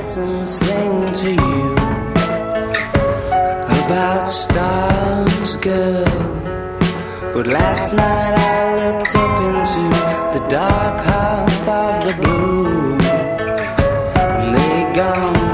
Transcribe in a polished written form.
night and sing to you about stars, girl. But last night I looked up into the dark half of the blue, and they gone